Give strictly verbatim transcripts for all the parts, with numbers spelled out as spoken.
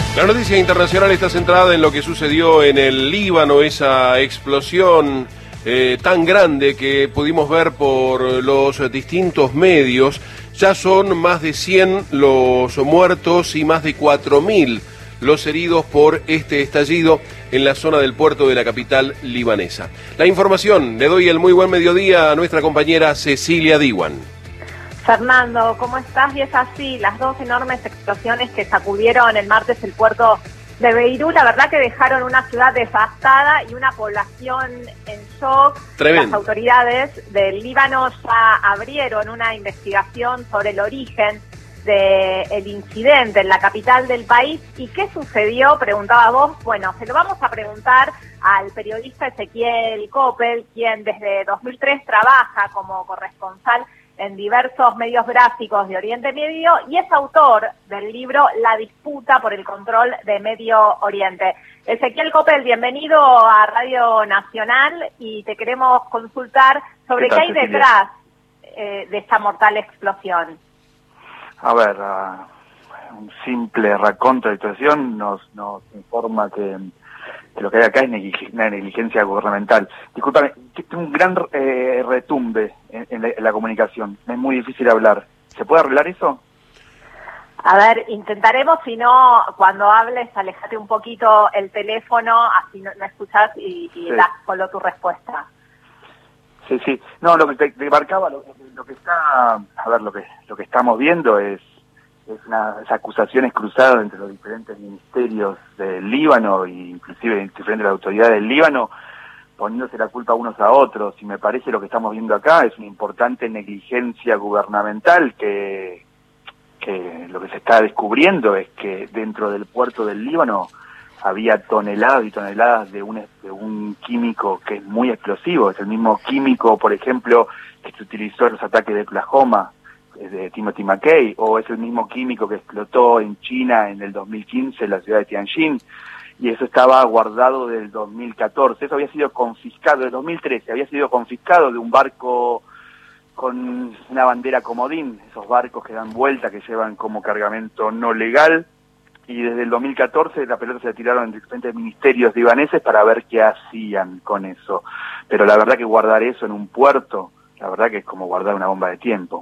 La noticia internacional está centrada en lo que sucedió en el Líbano, esa explosión eh, tan grande que pudimos ver por los distintos medios. Ya son más de cien los muertos y más de cuatro mil los heridos por este estallido en la zona del puerto de la capital libanesa. La información, le doy el muy buen mediodía a nuestra compañera Cecilia Diwan. Fernando, ¿cómo estás? Y es así, las dos enormes explosiones que sacudieron el martes el puerto de Beirut, la verdad que dejaron una ciudad devastada y una población en shock. Tremendo. Las autoridades del Líbano ya abrieron una investigación sobre el origen del incidente en la capital del país. ¿Y qué sucedió? Preguntaba vos. Bueno, se lo vamos a preguntar al periodista Ezequiel Coppel, quien desde dos mil tres trabaja como corresponsal en diversos medios gráficos de Oriente Medio y es autor del libro La disputa por el control de Medio Oriente. Ezequiel Coppel, bienvenido a Radio Nacional y te queremos consultar sobre qué, qué hay Cecilia? detrás eh, de esta mortal explosión. A ver, uh, un simple raconto de situación nos, nos informa que lo que hay acá es una negligencia gubernamental. Discúlpame, tengo un gran eh, retumbe en, en, la, en la comunicación. Es muy difícil hablar. ¿Se puede arreglar eso? A ver, intentaremos, si no, cuando hables, alejate un poquito el teléfono, así no, no escuchás y, y sí. das solo tu respuesta. Sí, sí. No, lo que te, te marcaba, lo, lo que está, a ver, lo que lo que estamos viendo es es unas acusaciones cruzadas entre los diferentes ministerios del Líbano e inclusive diferentes autoridades del Líbano, poniéndose la culpa unos a otros. Y me parece lo que estamos viendo acá es una importante negligencia gubernamental que, que lo que se está descubriendo es que dentro del puerto del Líbano había toneladas y toneladas de un, de un químico que es muy explosivo. Es el mismo químico, por ejemplo, que se utilizó en los ataques de Oklahoma, de Timothy McKay, o es el mismo químico que explotó en China en el dos mil quince en la ciudad de Tianjin, y eso estaba guardado del dos mil catorce. Eso había sido confiscado, del dos mil trece, había sido confiscado de un barco con una bandera comodín, esos barcos que dan vuelta, que llevan como cargamento no legal, y desde el dos mil catorce la pelota se la tiraron en diferentes ministerios libaneses para ver qué hacían con eso. Pero la verdad que guardar eso en un puerto, la verdad que es como guardar una bomba de tiempo.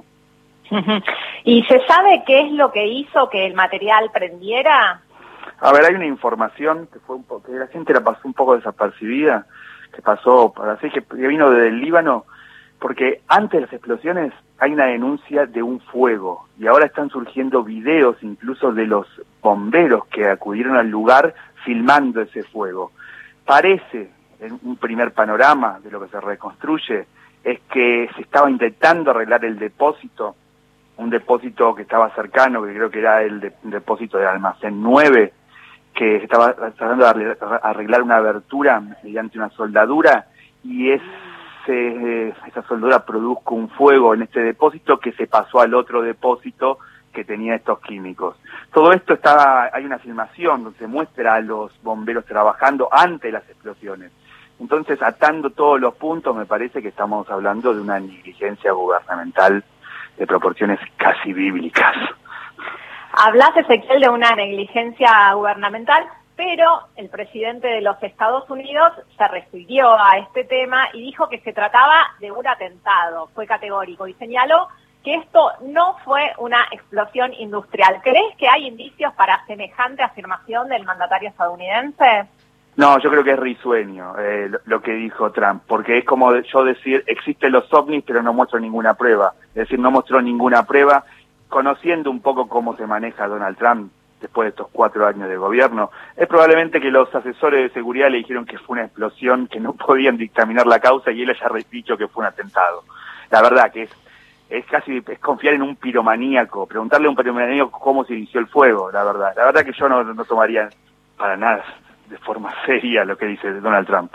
¿Y se sabe qué es lo que hizo que el material prendiera? A ver, hay una información que fue un poco, que la gente la pasó un poco desapercibida, que pasó, para así que vino desde el Líbano, porque antes de las explosiones hay una denuncia de un fuego, y ahora están surgiendo videos incluso de los bomberos que acudieron al lugar filmando ese fuego. Parece, en un primer panorama de lo que se reconstruye, es que se estaba intentando arreglar el depósito, un depósito que estaba cercano, que creo que era el de, depósito de almacén nueve, que estaba tratando de arreglar una abertura mediante una soldadura, y ese, esa soldadura produjo un fuego en este depósito que se pasó al otro depósito que tenía estos químicos. Todo esto está, hay una filmación donde se muestra a los bomberos trabajando antes de las explosiones. Entonces, atando todos los puntos, me parece que estamos hablando de una negligencia gubernamental de proporciones casi bíblicas. Hablas, Ezequiel, de una negligencia gubernamental, pero el presidente de los Estados Unidos se refirió a este tema y dijo que se trataba de un atentado, fue categórico, y señaló que esto no fue una explosión industrial. ¿Crees que hay indicios para semejante afirmación del mandatario estadounidense? No, yo creo que es risueño eh, lo, lo que dijo Trump, porque es como yo decir, existen los ovnis, pero no muestro ninguna prueba. Es decir, no mostró ninguna prueba, conociendo un poco cómo se maneja Donald Trump después de estos cuatro años de gobierno. Es probablemente que los asesores de seguridad le dijeron que fue una explosión, que no podían dictaminar la causa, y él haya dicho que fue un atentado. La verdad que es es casi es confiar en un piromaníaco, preguntarle a un piromaníaco cómo se inició el fuego, la verdad. La verdad que yo no, no tomaría para nada de forma seria lo que dice Donald Trump.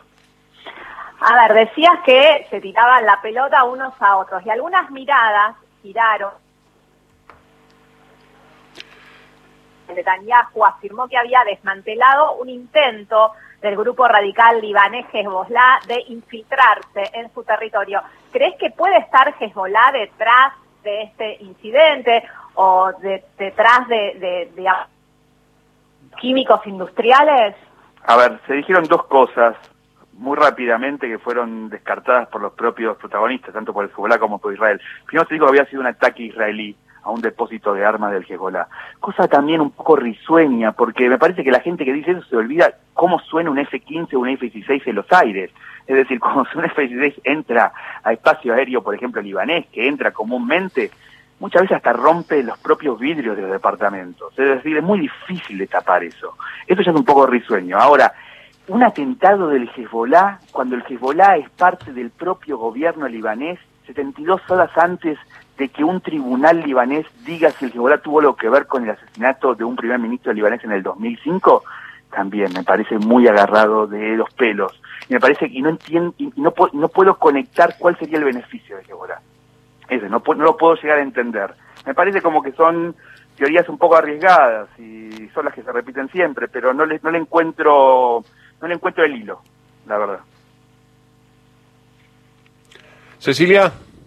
A ver, decías que se tiraban la pelota unos a otros y algunas miradas giraron. Netanyahu afirmó que había desmantelado un intento del grupo radical libanés Hezbollah de infiltrarse en su territorio. ¿Crees que puede estar Hezbollah detrás de este incidente o de, detrás de... de, de químicos industriales? A ver, se dijeron dos cosas muy rápidamente que fueron descartadas por los propios protagonistas, tanto por el Hezbolá como por Israel. Primero se dijo que había sido un ataque israelí a un depósito de armas del Hezbolá. Cosa también un poco risueña, porque me parece que la gente que dice eso se olvida cómo suena un F quince o un F dieciséis en los aires. Es decir, cuando un F dieciséis entra a espacio aéreo, por ejemplo, libanés, que entra comúnmente, muchas veces hasta rompe los propios vidrios de los departamentos. Es decir, es muy difícil de tapar eso. Eso ya es un poco risueño. Ahora, un atentado del Hezbolá, cuando el Hezbolá es parte del propio gobierno libanés, setenta y dos horas antes de que un tribunal libanés diga si el Hezbolá tuvo algo que ver con el asesinato de un primer ministro libanés en el dos mil cinco, también me parece muy agarrado de los pelos. Y me parece que no entiendo, y no, no puedo conectar cuál sería el beneficio de Hezbolá. Eso, no, no lo puedo llegar a entender. Me parece como que son teorías un poco arriesgadas y son las que se repiten siempre, pero no le, no le encuentro, no le encuentro el hilo, la verdad. Cecilia.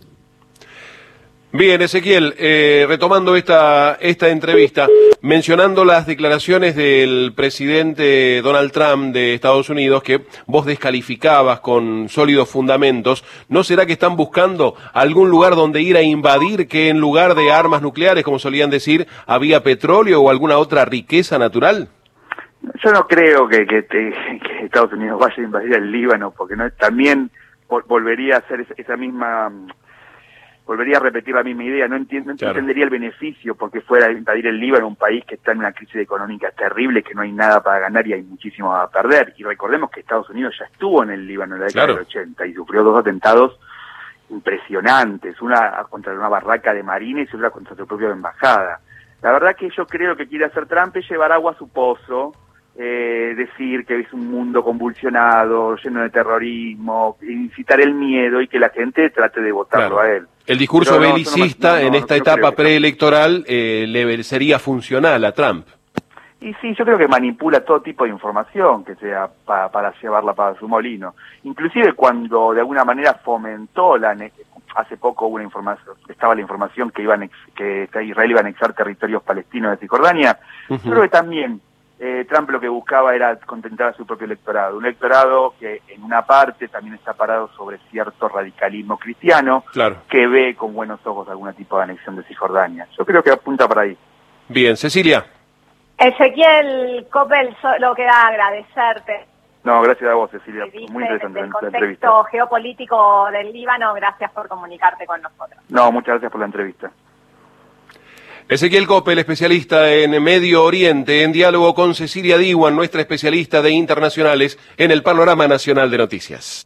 Bien, Ezequiel, eh, retomando esta, esta entrevista, mencionando las declaraciones del presidente Donald Trump de Estados Unidos, que vos descalificabas con sólidos fundamentos, ¿no será que están buscando algún lugar donde ir a invadir, que en lugar de armas nucleares, como solían decir, había petróleo o alguna otra riqueza natural? Yo no creo que, que, te, que Estados Unidos vaya a invadir el Líbano, porque no también volvería a hacer esa, esa misma... volvería a repetir la misma idea, no, entiendo, no claro. entendería el beneficio porque fuera a invadir el Líbano, un país que está en una crisis económica terrible, que no hay nada para ganar y hay muchísimo a perder. Y recordemos que Estados Unidos ya estuvo en el Líbano en la década claro. del ochenta y sufrió dos atentados impresionantes, una contra una barraca de marines y otra contra su propia embajada. La verdad que yo creo que quiere hacer Trump es llevar agua a su pozo, eh, decir que es un mundo convulsionado, lleno de terrorismo, incitar el miedo y que la gente trate de votarlo claro. a él. El discurso no, belicista no, no, en esta no etapa preelectoral eh, le sería funcional a Trump. Y sí, yo creo que manipula todo tipo de información que sea pa, para llevarla para su molino. Inclusive cuando de alguna manera fomentó la hace poco hubo una información, estaba la información que iban que Israel iba a anexar territorios palestinos de Cisjordania. Uh-huh. Yo creo que también eh, Trump lo que buscaba era contentar a su propio electorado, un electorado que en una parte también está parado sobre cierto radicalismo cristiano, claro. que ve con buenos ojos algún tipo de anexión de Cisjordania. Yo creo que apunta para ahí. Bien, Cecilia. Ezequiel Coppel, solo queda agradecerte. No, gracias a vos, Cecilia. Muy interesante el la entrevista. El contexto geopolítico del Líbano, gracias por comunicarte con nosotros. No, muchas gracias por la entrevista. Ezequiel Coppel, especialista en Medio Oriente, en diálogo con Cecilia Diwan, nuestra especialista de internacionales en el Panorama Nacional de Noticias.